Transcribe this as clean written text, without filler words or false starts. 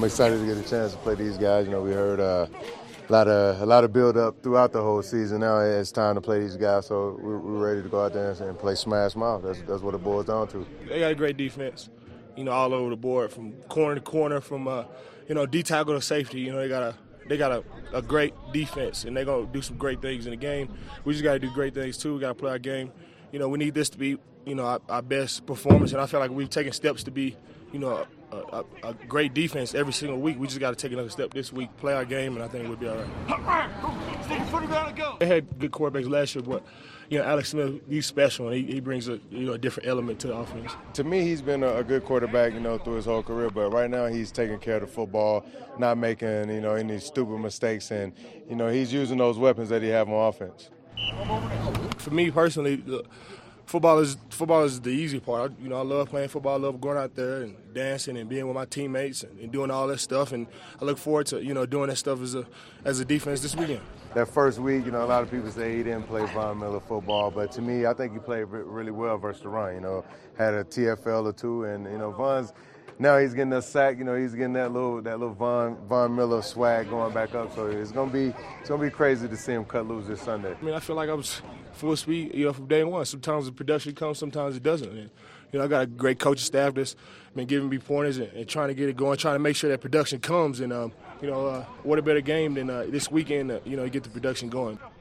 I'm excited to get a chance to play these guys. We heard a lot of build up throughout the whole season. Now it's time to play these guys, so we're ready to go out there and play smash mouth. That's what it boils down to. They got a great defense, all over the board, from corner to corner, from D tackle to safety. They got a great defense, and they're gonna do some great things in the game. We just got to do great things too. We got to play our game. We need this to be our best performance, and I feel like we've taken steps to be a great defense every single week. We just got to take another step this week, play our game, and I think we'll be all right. They had good quarterbacks last year, but Alex Smith, he's special, and he brings a different element to the offense. To me, he's been a good quarterback, through his whole career. But right now, he's taking care of the football, not making any stupid mistakes, and he's using those weapons that he have on offense. For me personally, football is the easy part. I love playing football. I love going out there and dancing and being with my teammates and doing all that stuff. And I look forward to doing that stuff as a defense this weekend. That first week, a lot of people say he didn't play Von Miller football, but to me, I think he played really well versus the run. Had a TFL or two, and Von's now he's getting a sack. He's getting that little Von Miller swag going back up. So it's gonna be crazy to see him cut loose this Sunday. I mean, I feel like I was full speed, from day one. Sometimes the production comes, sometimes it doesn't. And, I got a great coaching staff that's been giving me pointers and trying to get it going, trying to make sure that production comes. And what a better game than this weekend, to get the production going.